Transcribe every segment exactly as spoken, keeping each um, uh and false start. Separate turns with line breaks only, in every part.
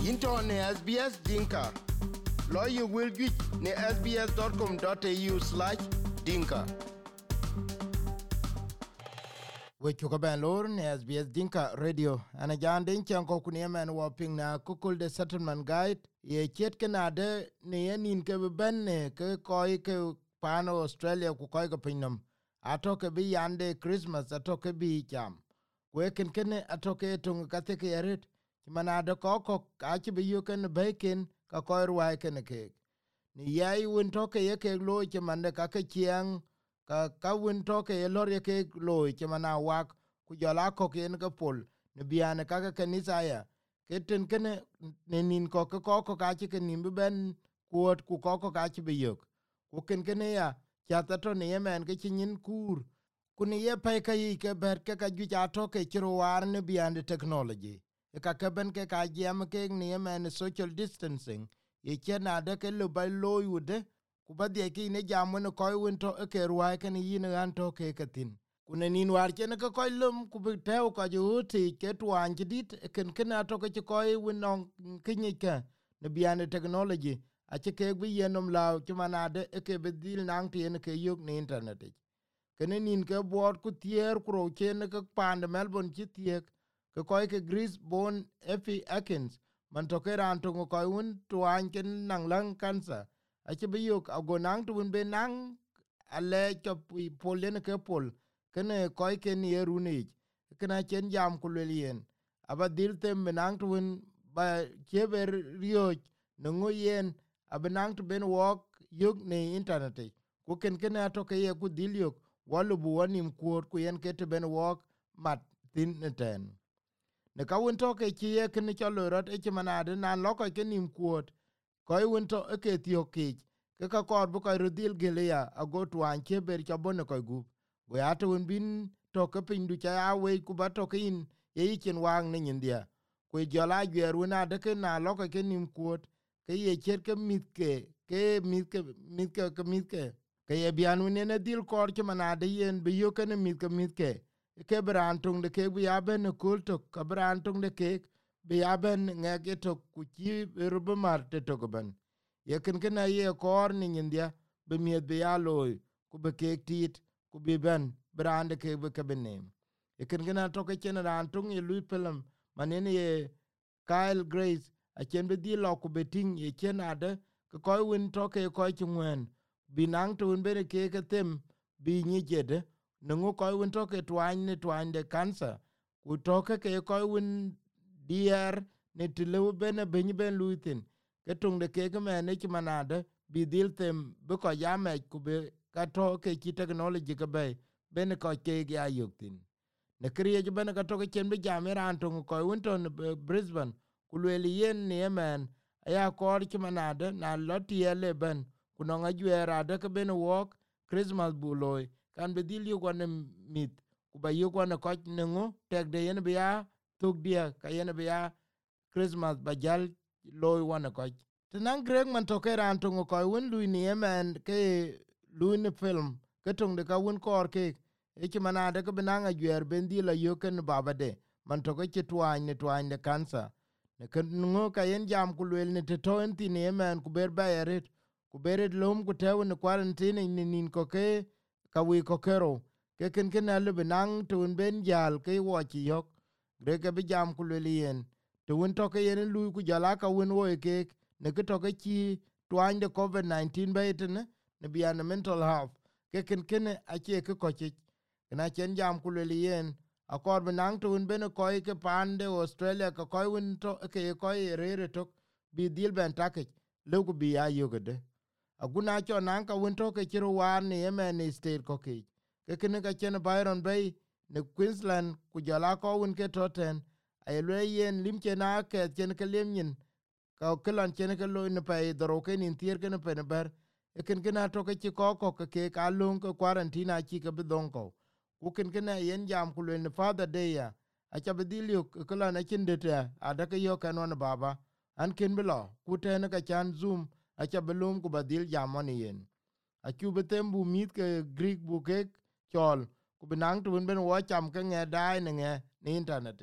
Into ne S B S Dinka. Lawyer will get ne s b s dot com dot a u slash dinka. We chuka ben lor ne S B S Dinka Radio. Ana jande inchan ko kunie man waping na kukul de settlement guide. Ye chet kenade ne yenin ke ben ne ke koi ke pano Australia ku koi ke pinam. Atoke bi yande Christmas atoke bi jam. Weken kene atoke tung kate ke yarit. Manade koko kachi bi yuken bacon ka koi ruai kene ke. Ni yai win toke ye ke loy che mande ka ke chiang ka ka win toke ye lor ye ke loy che mana wak ku jala ko ken ka pol ne biane ka ka kanisa ya keten kene ne nin ko ko ko ka chi ke nim ben kuot ku ko ko ka chi bi yok ku ken kene ya cha ta to ne yemen ke chinin kur ku ni ye pe ka yi ke ber ke ka ju cha to ke chro war ne biane technology e ka ka ben ke ka jam ke ni yemen social distancing ye chena de ke lo ba lo yude ku ba de ki ne jam ne ko won to e ke ruwa ke ni yin an to ke katin ku ne nin war chen ke ko lum ku bi te ko ju ti ke twan jidit ken ken ato ke ko won non kinyi ke ne biane technology a che ke bi yenom la ki manade e ke be dil nang ti ne ke yug ne internet ke ne nin ke bor ku tier ku ro chen ke pande melbourne ti tie ke ko ke Brisbane Effie Atkins man to ke ran to ko un twan ken nang lang cancer a che bi yok agonang to un be nang ale to polen ke pol kene ko ke ni eruni kana chen jam ku lelien aba dil tem menang to un ba keber rio no yen abanang to ben walk yug ne internet ku ken ken to ke ye ku dil yok walu bu wanim ku ku yen ke te ben walk mat tin ten ne ka won to ke chi ye ken chalo rot e manade nan lo ko ke nim kuot ko won to e ke tio ke ke ka kor bu ko rudil gelia ago twan ke ber cha bon ko gu go ya to bin to ke pin du cha we ku ba to kin ye chen wang ne india ko jola gyer wona de ke na lo ko ke nim kuot ke ye cher ke mit ke ke mit ke mit ke ke mit ke ke ye bianu ne ne dil kor che manade yen bi yo ke ne mit ke mit ke ke brantung de ke bi aben kulto ka brantung de ke bi aben ngege to ku chi rub marte to goben ye ken ken ye kor ni india bi mi bi aloy ku be ke tit ku bi ben brande ke be ke benem ye ken ken to ke chen rantung ye lui pelam manene ye Kyle Grace a chen be di lo ku beting ye chen ade ko ko win to ke ko chwen binang to un be ke ke tem bi ni jede nungu koy won to ke twan ne twan de cancer ku to ke ke koy won dier ne tlu bene ben ben lutin ke tung de ke me ne ki manade bi dil tem bu ko yame ku be ka to ke ki technology ke be ben ko ke ya yuktin ne kriye je ben ka to ke chen be jame ran tung koy won to Brisbane ku le yen ne men ya kor ki manade na lotiele ben ku no ngajera de ke ben wok Christmas buloy kan be dil yu gone mit ku ba yu gone ko nengo tek de yen biya tuk dia ka yen biya Christmas ba jal loy wane ko tinan greg man to ke ran to ko won lu ni yemen ke lu ni film ke tung de ka won kor ke e ki manade ke benanga gyer ben dil yu ken baba de man to ke twan ne twan de cancer ne ken ngo ka yen jam ku le ne to en ti ni yemen ku ber ba yeret ku beret lom ku te ne quarantine ni nin ko ke ka wi ko kero ke ken ken ale benang to ben jal ke wo chi yok re ke bi jam ku le yen to won to ke yen lu ku jala ka won wo ke ne ke to ke chi twan de covid nineteen be it ne ne bi an mental health ke ken ken a che ke ko chi na chen jam ku le yen a kor benang to ben ko ke pande Australia ka ko won to ke ko re re to bi dil ben take lu ku bi ya yogede aguna cho nan ka won to ke chiro war ni yemen state ko ke ke ken ka chen Byron Bay ne Queensland ku jala ko won ke toten ay le yen lim che na ke chen ke lemnin ka kelan chen ke lo ne pe dro ke nin tier ke ne pe ne ber e ken ken to ke ko ko ke ka lung ko quarantine chi ke bidon ko ku ken ken yen jam ku le ne father day ya a cha bidilio kelan na chin de ta ada ke yo kan on baba an ken bilo ku te ne ka chan zoom acha belum ku badil jamoni yen achu betem bu mit ke greek bu ke chol ku benang tu ben wo cham ke nge dai ne nge ni internet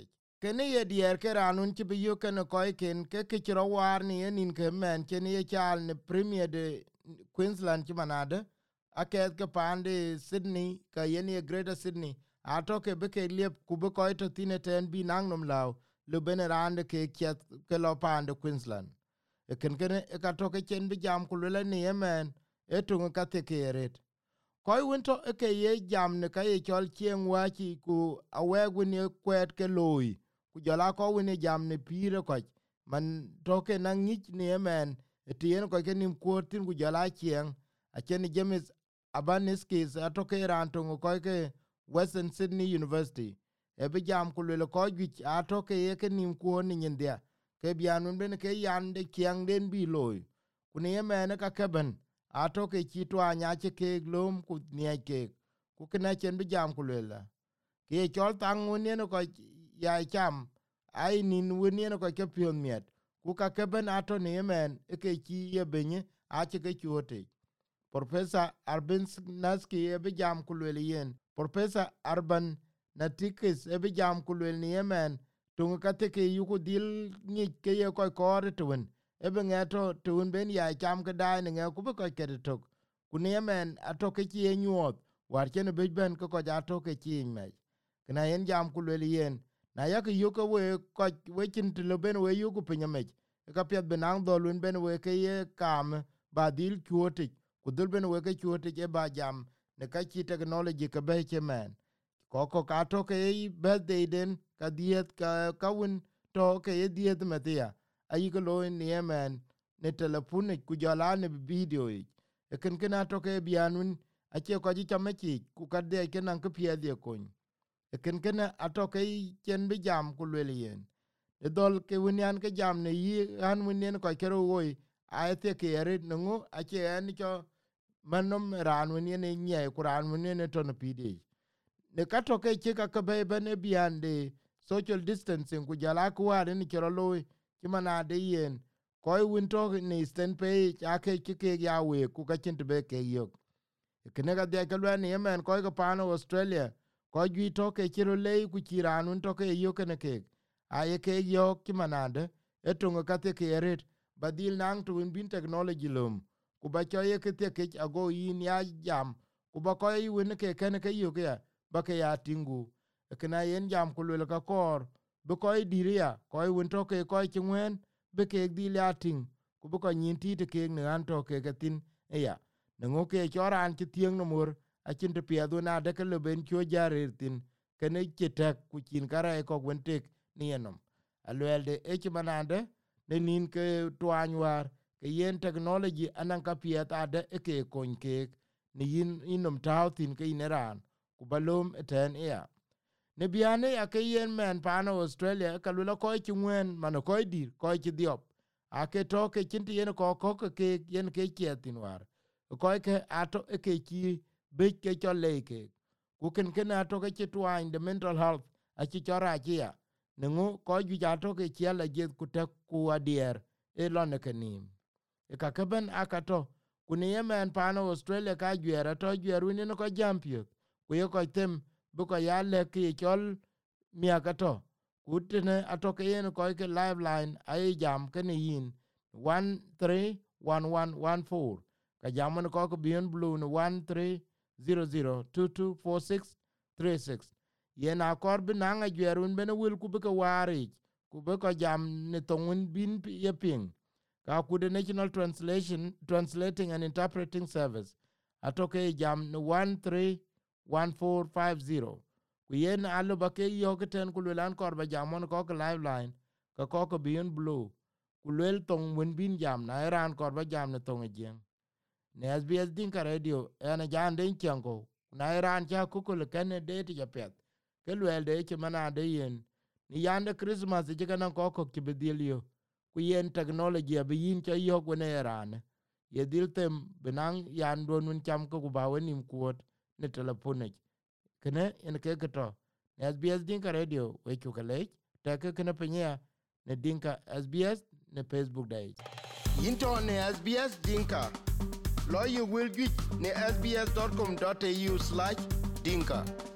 kene ye dier ke ranun ci bi yo ken ko ken ke ke ro war ni enin ke men ken ye chal ne premier de Queensland ci manade aket ke pande Sydney ka yen ye Greater Sydney atoke be ke liep ku be ko to tine ten bi nang nom law le benerande ke ket ke lo pande Queensland e ken ken e ka to ke chen bi jam ku le ni yemen e tunga ka te ke ret koy winto e ke ye jam ne ka ye chol chien wachi ku awe ne kwet ke loy ku jala ko wini jam ne pire ko man to ke na ngich ni yemen e tien ko ke nim kuotin ku jala chien a chen James Abaniskis ato ke ran to ko ke Western Sydney University e bi jam ku le ko gwich ato ke ye ke nim kuon ni ndia ke bianun ben ke yande chien den bi loy ku ni yemen ka keben ato ke chitwa nya che ke glom ku nie ke ku kena chen bi jam ku lela ke chol tang woni no ko ya cham ai nin woni no ko ke pion miet ku ka ke ben ato ne men e ke chi ye benye a che ke chote Professor Arben Naski e bi jam ku lela yen Professor Arban Natikis e bi jam ku lela ne men tu ka te ke yu ku dil ni ke ye ko ko retwen ebe ngato tun ben ya cham ke dai ne ku be ko ke tok ku ne men atoke chi nyuot war chen be ben ko ko atoke chi me kana yen jam ku le yen na ya ke yu ko we ko we chin to ben we yu ku pinya me ka pet benang do lun ben we ke ye kam badil chuoti ku dul ben we ke chuoti e ba jam ne ka chi technology ke be che men ko ko ka to ke be de den ka diet ka ka won to ke ye diet me dia ayi ko lo ni yemen ne telefone ku jala ne video e ken ken atoke bianun ache ko ji chameki ku kade ken an ku pie de kun e ken ken atoke ken bi jam ku le yen e dol ke wonian ke jam ne yi an wonien ko kero woi a te ke ere nu ache an cho manom ran wonien ne nye ku ran wonien ne ton pide ne katoke che ka be be ne biande social distancing ku jala ku wa ne kero loy kimana de yen koy win to ni sten pe ake ke ya we ku ka chin be ke yo kene ga de ka lwan yemen koy ko pano Australia ko gi to ke chiro le ku chiranun to ke yo kene ke aye ke yo kimanade etungo ka te ke ret badil nang to bin technology lum ku ba cho ye ke te ke ago yin ya jam ku ba koy win ke kene ke yo ke ba ke ya tingu kena yen jam ku le ka kor be koy diria koy win to ke koy chwen be ke di latin ku be ko nyin ti te ke ne an to ke gatin e ya ne ngo ke choran ti tieng no mur a chin te pia do na de ke le ben cho jare tin ke ne ke tek ku chin kara e ko wen tek ni enom a lwelde e chi manande ne nin ke twan war ke yen technology anan ka pia ta de e ke kon ke ni yin inom tautin ke ineran ku balom eten e ya ne biane ya ke yen men pano Australia ka lo ko chi ngwen man ko dir ko chi diop a ke to ke chin ti yen ko ko ke yen ke chetin war ko ke ato ke chi be ke cho le ke ku ken ken ato ke chi twan the mental health a chi chora chi ya ne ngo ko ju ja to ke chi la je ku te ku adier e lo ne kenim e ka ke ben akato ku ne yemen pano Australia ka jera to jeru ne ko jampio ku ye ko tem bu ko ya le ki chol miakato kutene atoke yen ko ke liveline ay jam kene yin one three one one one four ka jamon ko ko bien blue no one three zero zero two two four six three six yen akor binanga jerun bene wil ku be ko wari ku be ko jam ne tongun bin ye ping ka ku the National Translation Translating and Interpreting Service atoke jam no one three one four five zero ku yen alu ba ke yo ke ten ku lan kor ba jamon ko ko liveline ka ko ko bien blue ku lel tong wen bin jam na ran kor ba jam ne tong jen ne S B S Dinka Radio ena jan den chango na ran ja ku ko le ken de ti japet ke lel de ke mana de yen ni yande Christmas je kana ko ko ke bedilio ku yen technology abi yin cha yo ku ne ran ye dil tem benang yan don un cham ko ku ba wenim kuot ne telefone kene en ke keto S B S Dinka Radio we ku kale ta ke kene penya ne Dinka S B S ne Facebook day into ne S B S Dinka lo you will get ne s b s dot com dot a u slash dinka